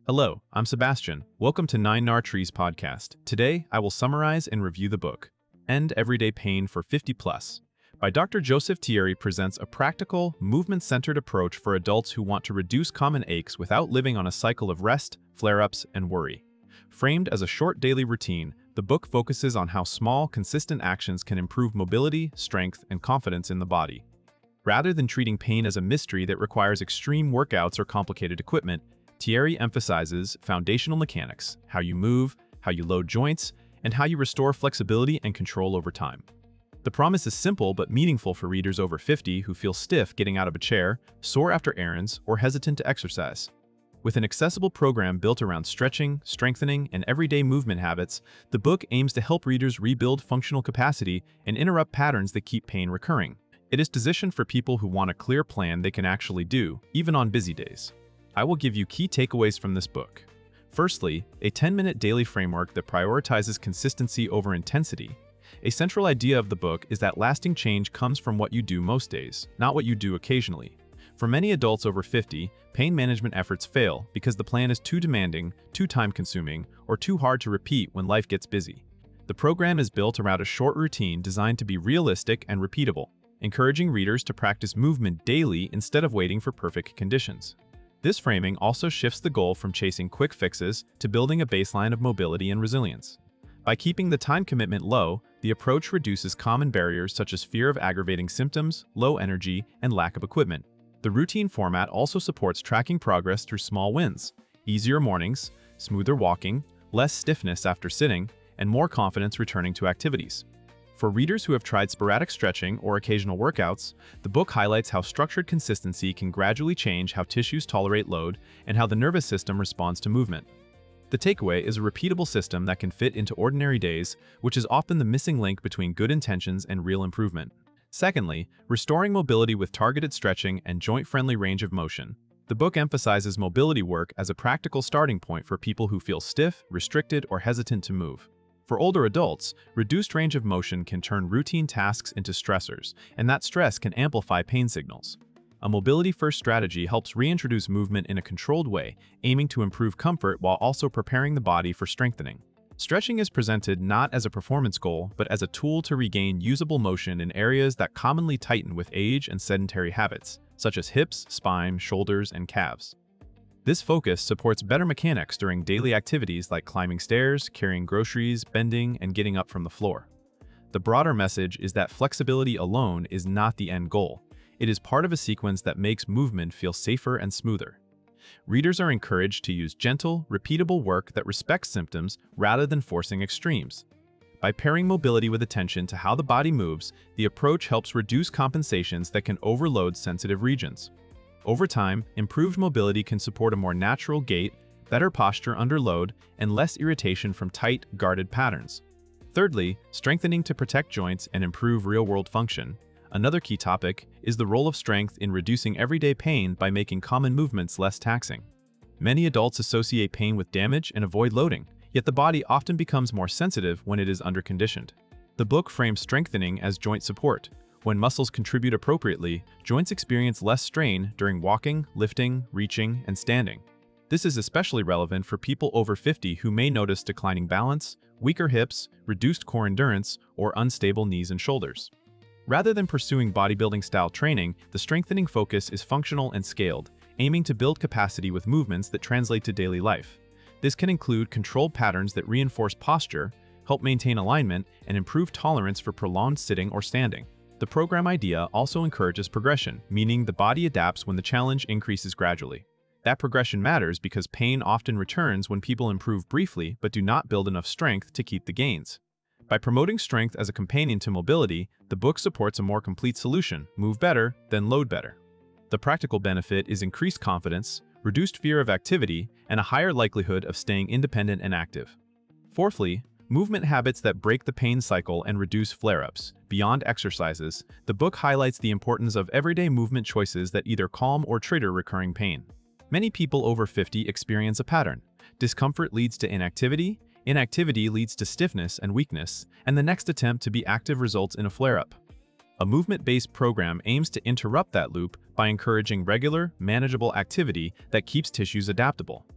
Hello, I'm Sebastian. Welcome to 9 Trees podcast. Today, I will summarize and review the book, End Everyday Pain for 50 Plus, by Dr. Joseph Thierry presents a practical, movement-centered approach for adults who want to reduce common aches without living on a cycle of rest, flare-ups, and worry. Framed as a short daily routine, the book focuses on how small, consistent actions can improve mobility, strength, and confidence in the body. Rather than treating pain as a mystery that requires extreme workouts or complicated equipment, Thierry emphasizes foundational mechanics, how you move, how you load joints, and how you restore flexibility and control over time. The promise is simple but meaningful for readers over 50 who feel stiff getting out of a chair, sore after errands, or hesitant to exercise. With an accessible program built around stretching, strengthening, and everyday movement habits, the book aims to help readers rebuild functional capacity and interrupt patterns that keep pain recurring. It is positioned for people who want a clear plan they can actually do, even on busy days. I will give you key takeaways from this book. Firstly, a 10-minute daily framework that prioritizes consistency over intensity. A central idea of the book is that lasting change comes from what you do most days, not what you do occasionally. For many adults over 50, pain management efforts fail because the plan is too demanding, too time-consuming, or too hard to repeat when life gets busy. The program is built around a short routine designed to be realistic and repeatable, encouraging readers to practice movement daily instead of waiting for perfect conditions. This framing also shifts the goal from chasing quick fixes to building a baseline of mobility and resilience. By keeping the time commitment low, the approach reduces common barriers such as fear of aggravating symptoms, low energy, and lack of equipment. The routine format also supports tracking progress through small wins, easier mornings, smoother walking, less stiffness after sitting, and more confidence returning to activities. For readers who have tried sporadic stretching or occasional workouts, the book highlights how structured consistency can gradually change how tissues tolerate load and how the nervous system responds to movement. The takeaway is a repeatable system that can fit into ordinary days, which is often the missing link between good intentions and real improvement. Secondly, restoring mobility with targeted stretching and joint-friendly range of motion. The book emphasizes mobility work as a practical starting point for people who feel stiff, restricted, or hesitant to move. For older adults, reduced range of motion can turn routine tasks into stressors, and that stress can amplify pain signals. A mobility-first strategy helps reintroduce movement in a controlled way, aiming to improve comfort while also preparing the body for strengthening. Stretching is presented not as a performance goal, but as a tool to regain usable motion in areas that commonly tighten with age and sedentary habits, such as hips, spine, shoulders, and calves. This focus supports better mechanics during daily activities like climbing stairs, carrying groceries, bending, and getting up from the floor. The broader message is that flexibility alone is not the end goal. It is part of a sequence that makes movement feel safer and smoother. Readers are encouraged to use gentle, repeatable work that respects symptoms rather than forcing extremes. By pairing mobility with attention to how the body moves, the approach helps reduce compensations that can overload sensitive regions. Over time, improved mobility can support a more natural gait, better posture under load, and less irritation from tight, guarded patterns. Thirdly, strengthening to protect joints and improve real-world function. Another key topic is the role of strength in reducing everyday pain by making common movements less taxing. Many adults associate pain with damage and avoid loading, yet the body often becomes more sensitive when it is underconditioned. The book frames strengthening as joint support. When muscles contribute appropriately, joints experience less strain during walking, lifting, reaching, and standing. This is especially relevant for people over 50 who may notice declining balance, weaker hips, reduced core endurance, or unstable knees and shoulders. Rather than pursuing bodybuilding-style training, the strengthening focus is functional and scaled, aiming to build capacity with movements that translate to daily life. This can include controlled patterns that reinforce posture, help maintain alignment, and improve tolerance for prolonged sitting or standing. The program idea also encourages progression, meaning the body adapts when the challenge increases gradually. That progression matters because pain often returns when people improve briefly but do not build enough strength to keep the gains. By promoting strength as a companion to mobility, the book supports a more complete solution: move better, then load better. The practical benefit is increased confidence, reduced fear of activity, and a higher likelihood of staying independent and active. Fourthly, movement habits that break the pain cycle and reduce flare-ups. Beyond exercises, the book highlights the importance of everyday movement choices that either calm or trigger recurring pain. Many people over 50 experience a pattern. Discomfort leads to inactivity, inactivity leads to stiffness and weakness, and the next attempt to be active results in a flare-up. A movement-based program aims to interrupt that loop by encouraging regular, manageable activity that keeps tissues adaptable.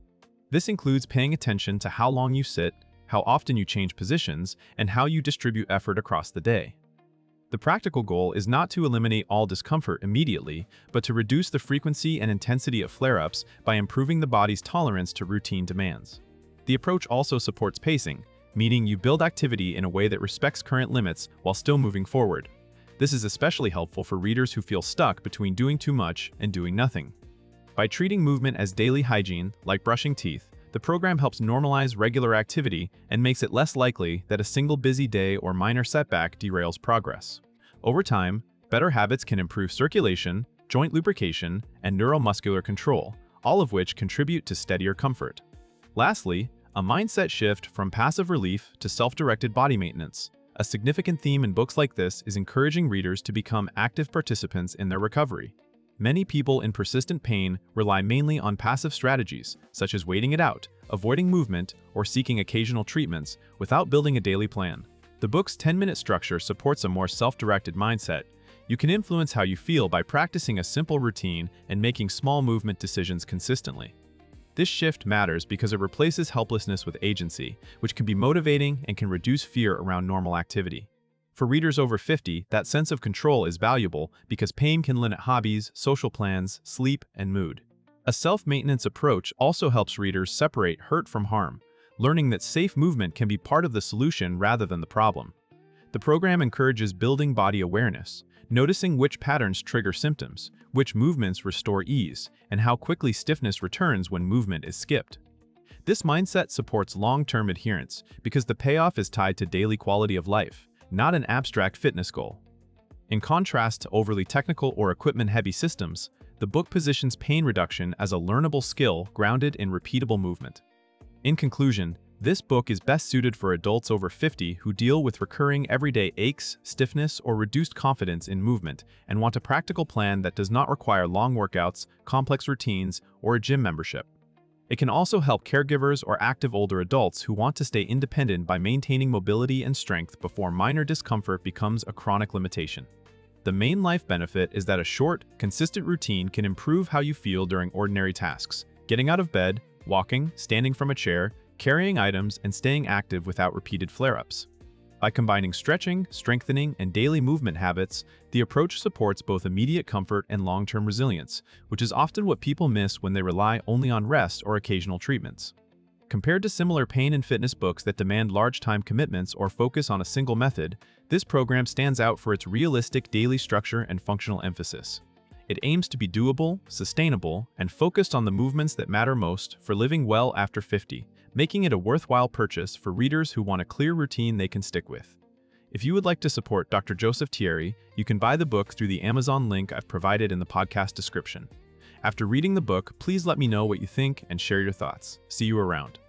This includes paying attention to how long you sit, how often you change positions, and how you distribute effort across the day. The practical goal is not to eliminate all discomfort immediately, but to reduce the frequency and intensity of flare-ups by improving the body's tolerance to routine demands. The approach also supports pacing, meaning you build activity in a way that respects current limits while still moving forward. This is especially helpful for readers who feel stuck between doing too much and doing nothing. By treating movement as daily hygiene, like brushing teeth, the program helps normalize regular activity and makes it less likely that a single busy day or minor setback derails progress. Over time, better habits can improve circulation, joint lubrication, and neuromuscular control, all of which contribute to steadier comfort. Lastly, a mindset shift from passive relief to self-directed body maintenance. A significant theme in books like this is encouraging readers to become active participants in their recovery. Many people in persistent pain rely mainly on passive strategies, such as waiting it out, avoiding movement, or seeking occasional treatments, without building a daily plan. The book's 10-minute structure supports a more self-directed mindset. You can influence how you feel by practicing a simple routine and making small movement decisions consistently. This shift matters because it replaces helplessness with agency, which can be motivating and can reduce fear around normal activity. For readers over 50, that sense of control is valuable because pain can limit hobbies, social plans, sleep, and mood. A self-maintenance approach also helps readers separate hurt from harm, learning that safe movement can be part of the solution rather than the problem. The program encourages building body awareness, noticing which patterns trigger symptoms, which movements restore ease, and how quickly stiffness returns when movement is skipped. This mindset supports long-term adherence because the payoff is tied to daily quality of life, not an abstract fitness goal. In contrast to overly technical or equipment-heavy systems, the book positions pain reduction as a learnable skill grounded in repeatable movement. In conclusion, this book is best suited for adults over 50 who deal with recurring everyday aches, stiffness, or reduced confidence in movement and want a practical plan that does not require long workouts, complex routines, or a gym membership. It can also help caregivers or active older adults who want to stay independent by maintaining mobility and strength before minor discomfort becomes a chronic limitation. The main life benefit is that a short, consistent routine can improve how you feel during ordinary tasks, getting out of bed, walking, standing from a chair, carrying items, and staying active without repeated flare-ups. By combining stretching, strengthening, and daily movement habits, the approach supports both immediate comfort and long-term resilience, which is often what people miss when they rely only on rest or occasional treatments. Compared to similar pain and fitness books that demand large time commitments or focus on a single method, this program stands out for its realistic daily structure and functional emphasis. It aims to be doable, sustainable, and focused on the movements that matter most for living well after 50, making it a worthwhile purchase for readers who want a clear routine they can stick with. If you would like to support Dr. Joseph Thierry, you can buy the book through the Amazon link I've provided in the podcast description. After reading the book, please let me know what you think and share your thoughts. See you around.